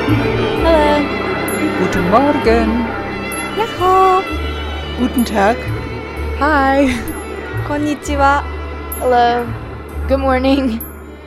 Hello. Guten Morgen. Yahoo. Guten Tag. Hi. Konnichiwa. Hello. Good morning.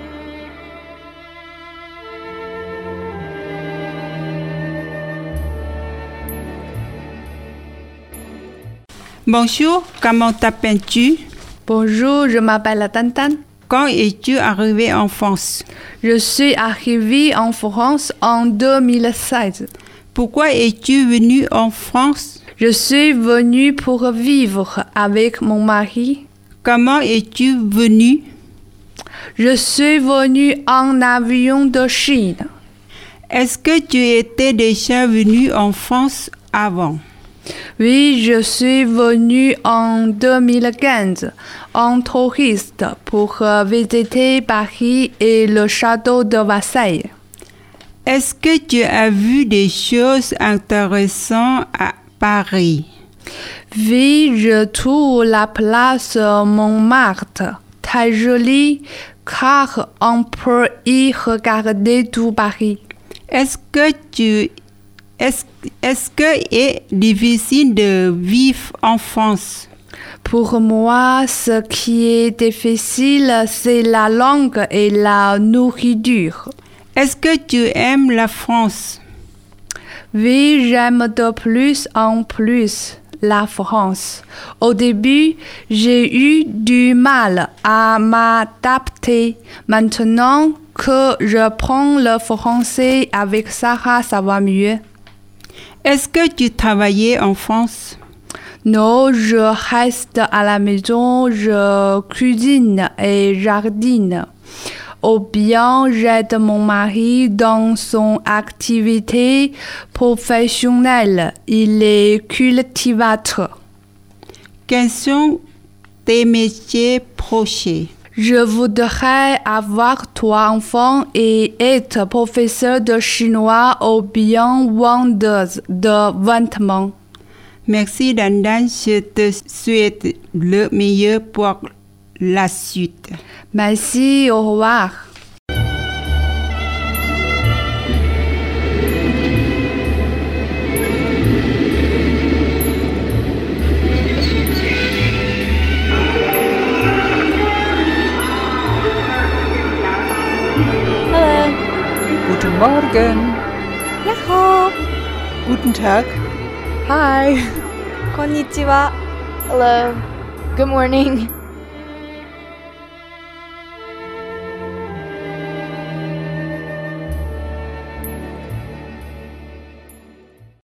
Bonjour, comment t'appelles-tu? Bonjour, je m'appelle Tantan. Quand es-tu arrivé en France? Je suis arrivée en France en 2016. Pourquoi es-tu venu en France? Je suis venue pour vivre avec mon mari. Comment es-tu venu? Je suis venue en avion de Chine. Est-ce que tu étais déjà venu en France avant? Oui, je suis venue en 2015 en touriste pour visiter Paris et le château de Versailles. Est-ce que tu as vu des choses intéressantes à Paris? Oui, je trouve la place Montmartre très jolie car on peut y regarder tout Paris. Est-ce que est difficile de vivre en France? Pour moi, ce qui est difficile, c'est la langue et la nourriture. Est-ce que tu aimes la France? Oui, j'aime de plus en plus la France. Au début, j'ai eu du mal à m'adapter. Maintenant que je prends le français avec Sarah, ça va mieux. Est-ce que tu travaillais en France? Non, je reste à la maison, je cuisine et jardine. Ou bien j'aide mon mari dans son activité professionnelle. Il est cultivateur. Quels sont tes métiers proches? Je voudrais avoir 3 enfants et être professeur de chinois ou bien vendeuse de vêtements. Merci Dandan, je te souhaite le meilleur pour la suite. Merci, au revoir. Hello. Guten Morgen. Yahoo. Guten Tag. Hi. Konnichiwa. Hello. Good morning.